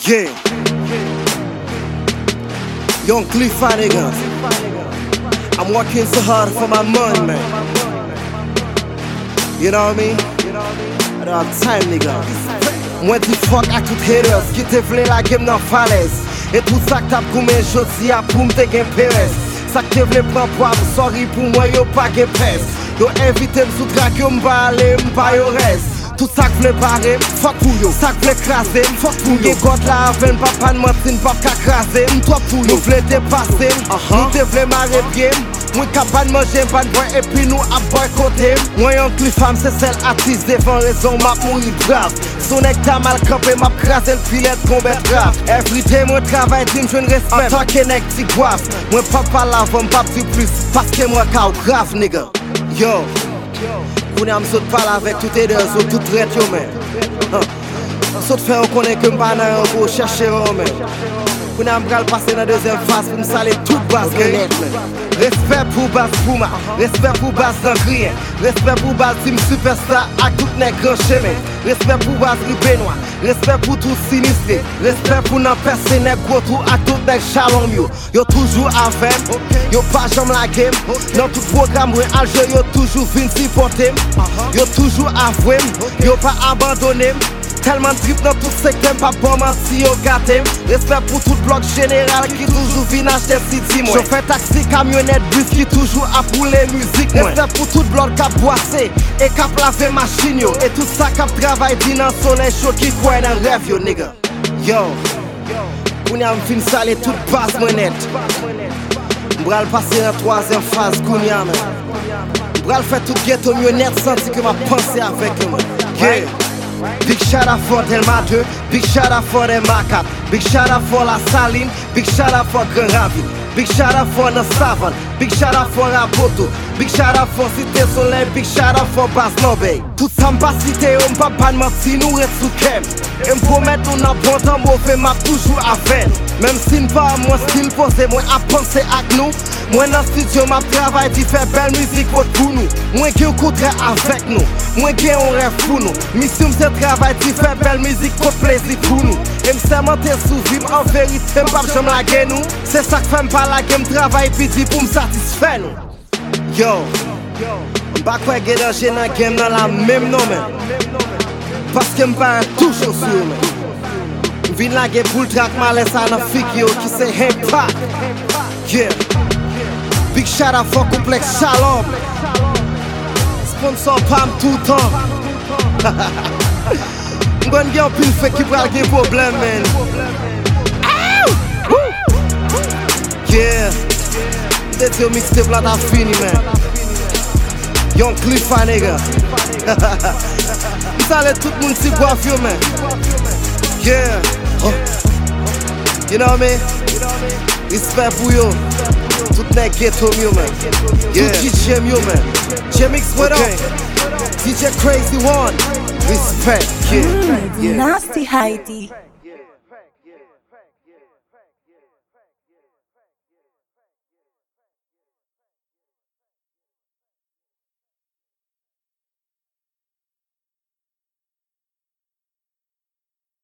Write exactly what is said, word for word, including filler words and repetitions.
Yeah. Young Khalifa, nigga. I'm working so hard for my money, man. You know what I mean? I don't have time, nigga. Mwen di fuck ak tout haters ki te vle la game nan falez. Et tout ça que tap koumen jodi a pou mte gen peres. Sa ke te vle pran poav, sorry pou mwen yo pa gen pes. Yo invite m sou trak yo mba ale mba yo res. Tout ça que vle bare, fuck pou yo. Ça que vle krase, fuck pou yo. Gen kont la aven, papa n'mantin, pap ka krase. M'top pou yo. Nou vle depase, nou te vle mare bien. Mwen kapan manje ban boy et puis nous a boycotté. Mwen yon Khalifa c'est celle artiste devant raison m'a mouri brave. Son ek ta mal campé m'a krasé le filet combat grave. Every day mwen travail dim jwen respect. En tant que nek ti guaf. Mwen pa pa la vom pa di plus. Parce que mwen ka ou grave nigga. Yo. Koune am sot pale avec tout et deux, tout traite yo men. Sot fè on konnen ke mba nan yon go chercher yon men. Koune am bral passe nan deuxième phase pou m'sale tout bas men net men. Respect pour Bass Puma, respect pour Bass Dangrien, respect pour Bass Team Superstar ak tout nek grand chemin. Respect pour Bass Benoît, respect pour tout sinistre, respect pour nan perse nek gros tout ak tout nek chalon yo. Yo toujours avec, yo pas jam la game, dans tout programme ou alje yo toujours vin supporter, yo toujours avoué, yo pas abandonné. Tellement trip dans tout secteur, pas bon si yo gâté. Respect pour tout bloc général qui toujours vient acheter city moi. Chauffeur taxi, camionnette, bus qui toujours a pour les musiques moi. Respect pour tout bloc qui a boissé et qui a lavé machine yo. Et tout ça qui a travaillé dans le soleil chaud qui croit dans rêve yo nigga. Yo, kounya m'fin sale toute base moi net. M'bral passer dans troisième phase kounya men. M'bral faire tout ghetto mieux net senti que m'a pensé avec eux man. Yeah. Big shout out for Delma deux, big shout out for Delma quatre, big shout out for La Saline, big shout out for Grand Ravine, big shout out for the Savane, big shout out for Rapoto, big shout out for Cité Soleil, big shout out for Bass Lobey. Tout ça m'pas cité, on m'pas pas mentir, nous reste sous kem. Et m'promet on a bon temps mauvais, m'a toujours avec. Même si m'pas moi style posé, moi à penser avec nous. Moi dans studio m'a travail qui fait belle musique pour nous. Moi qui au contraire avec nous, moi qui on rêve pour nous. Mission c'est travail qui fait belle musique pour plaisir pour nous. Et m'sais monter sous vie, en vérité m'pas jamais la gueule nous. C'est ça que fait m'pas la game travail piti pour m'satisfaire nous. Yo, m'pas quoi get dans la game dans la même nom men. Parce que m'pas toujours sur men. M'vin la gueule pour le track malaise à nan fik yo qui c'est impact. Yeah. Big shout out for Complexe Shalom. Sponsor Pam tout le temps. M'gon gen pile fait qui pral gen problème man. Yeah. That's your mixtape la ta fini man. Young Khalifa nigga. M'sale tout moun si boaf yo man. Yeah. Oh. You know what I mean? Respect pour yo. Tout nek ghetto myo man. Yeah. Tout D J myo man. J-Mix what okay. Up? D J Crazy One. Respect. Yeah. Mm, yeah. Nasty Heidi.